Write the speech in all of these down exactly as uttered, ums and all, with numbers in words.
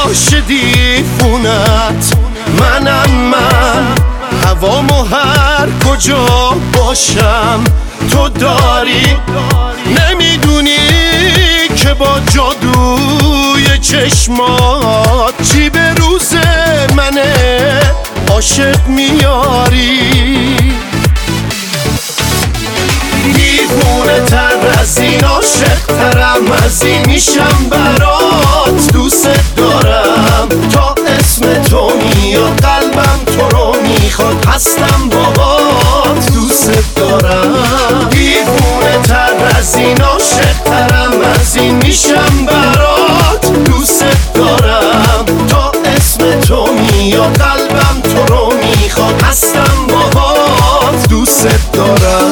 باشه دیوونت، منم من، هوامو هر کجا باشم تو داری. نمیدونی که با جادوی چشمات چی به روز منه عاشق میاری. دیوونه تر از این، عاشق ترم از این، میشم برات، دوست دارم تا اسم تو میاد قلبم تو رو میخواد، هستم باهات دوست دارم. دیوونه تر از این، عاشق ترم از این، میشم برات، دوست دارم تا اسم تو میاد قلبم تو رو میخواد، هستم باهات دوست دارم.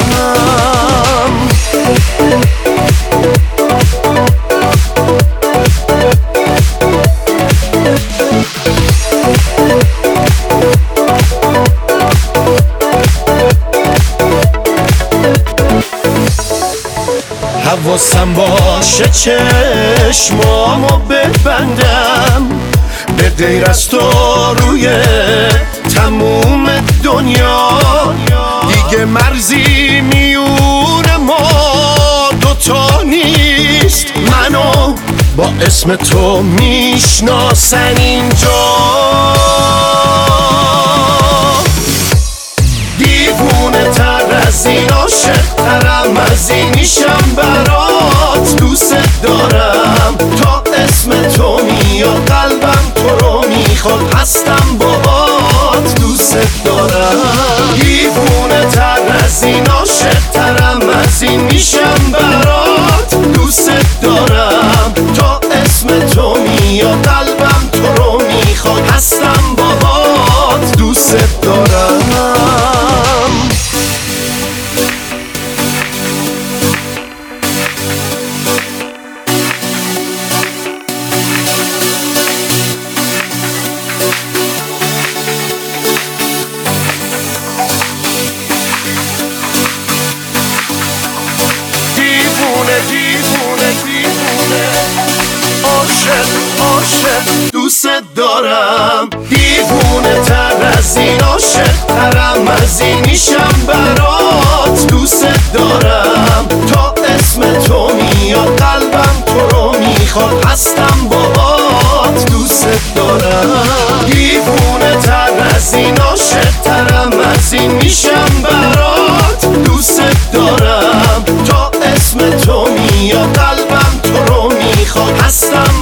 حواسم باشه چشمامو ببندم، به غیر از تو روی تموم دنیا دیگه مرزی میون ما دوتا نیست. منو با اسم تو میشناسن اینجا. دیوونه تر از این، عاشق ترم از این، میشم برات، دوست دارم تا اسم تو میاد قلبم تو رو میخواد، هستم باهات دوست دارم. دیوونه تر از این، عاشق ترم از این، میشم برات، دوست دارم تا اسم تو میاد قلبم تو رو میخواد، هستم باهات دوست دارم. دیوونه دیوونه عاشق عاشق دوست دارم. دیوونه تر از این، عاشق ترم از این، میشم برات، دوست دارم تا اسم تو میاد قلبم تو رو میخواد، هستم باهات دوست دارم. دیوونه تر از این، عاشق ترم از این، میشم برات، دوست دارم تا اسم تو میاد قلبم تو رو میخواد، هستم